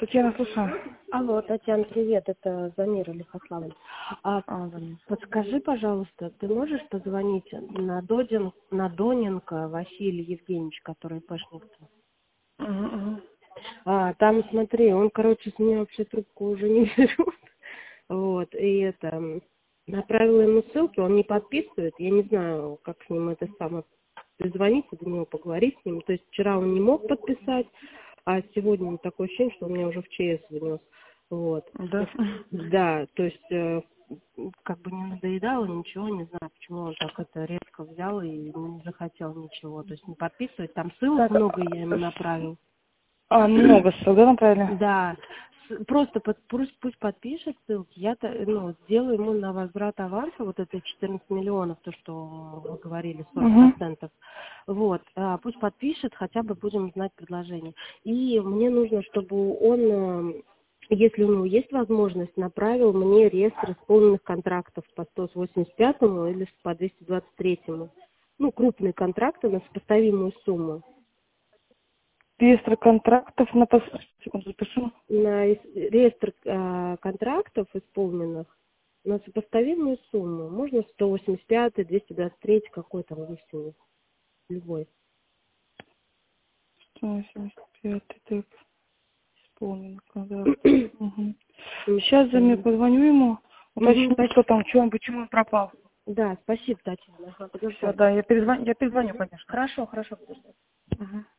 Татьяна, слушаю. Алло, Татьяна, привет, это Замира Лихославовна. Замира. Подскажи, пожалуйста, ты можешь позвонить на Доненко Василий Евгеньевич, который пэшница? Там, смотри, он, с меня вообще трубку уже не берет. Вот, и направила ему ссылки, он не подписывает, я не знаю, как с ним дозвониться до него, поговорить с ним. То есть вчера он не мог подписать, а сегодня такое ощущение, что он меня уже в ЧС внес. Вот. Да. Да, то есть не надоедало, ничего, не знаю, почему он так это резко взял и не захотел ничего. То есть не подписывать, там ссылок Так, много я ему направил. много ссылок, да, направили? Да, просто пусть подпишет ссылки, сделаю ему на возврат аванса, вот это 14 миллионов, то, что вы говорили, 40%. Вот, пусть подпишет, хотя бы будем знать предложение. И мне нужно, чтобы он, если у него есть возможность, направил мне реестр исполненных контрактов по 185-му или по 223-му. Ну, крупные контракты на сопоставимую сумму. Реестр контрактов секунду запишу. На реестр контрактов исполненных на сопоставимую сумму. Можно 185, 223, какой там есть у них, любой. 185, так, исполнен контракт. Сейчас Замир позвоню ему, уточню, что там, почему он пропал. Да, спасибо, Татьяна. Все, да, я перезвоню, конечно. Хорошо, подожди.